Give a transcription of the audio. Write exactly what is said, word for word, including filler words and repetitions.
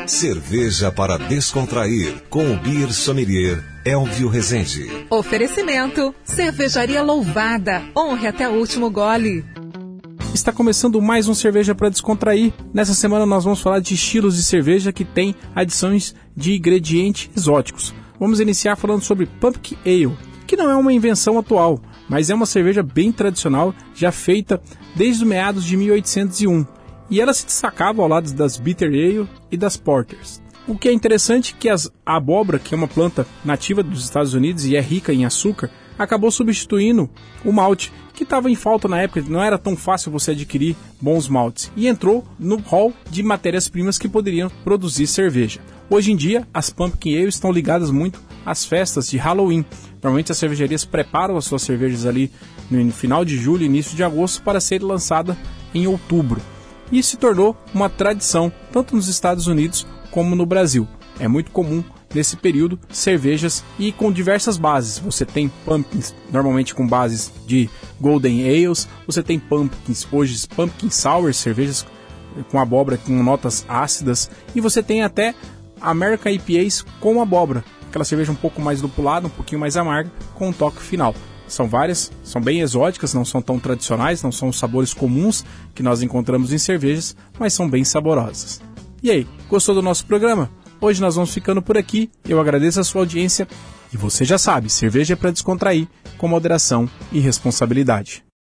Cerveja para descontrair, com o Beer Sommelier Elvio Rezende. Oferecimento, Cervejaria Louvada, honre até o último gole. Está começando mais um Cerveja para Descontrair. Nessa semana nós vamos falar de estilos de cerveja que tem adições de ingredientes exóticos. Vamos iniciar falando sobre Pumpkin Ale, que não é uma invenção atual, mas é uma cerveja bem tradicional, já feita desde os meados de mil oitocentos e um. E ela se destacava ao lado das Bitter Ale e das Porters. O que é interessante é que as, a abóbora, que é uma planta nativa dos Estados Unidos e é rica em açúcar, acabou substituindo o malte, que estava em falta na época, não era tão fácil você adquirir bons maltes, e entrou no hall de matérias-primas que poderiam produzir cerveja. Hoje em dia, as Pumpkin Ale estão ligadas muito às festas de Halloween. Normalmente as cervejarias preparam as suas cervejas ali no final de julho, início de agosto, para ser lançada em outubro. E se tornou uma tradição, tanto nos Estados Unidos como no Brasil. É muito comum nesse período cervejas e com diversas bases. Você tem pumpkins, normalmente com bases de Golden Ales, você tem pumpkins, hoje Pumpkin Sour, cervejas com abóbora com notas ácidas, e você tem até American I P As com abóbora, aquela cerveja um pouco mais lupulada, um pouquinho mais amarga, com um toque final. São várias, são bem exóticas, não são tão tradicionais, não são os sabores comuns que nós encontramos em cervejas, mas são bem saborosas. E aí, gostou do nosso programa? Hoje nós vamos ficando por aqui, eu agradeço a sua audiência e você já sabe, cerveja é para descontrair, com moderação e responsabilidade.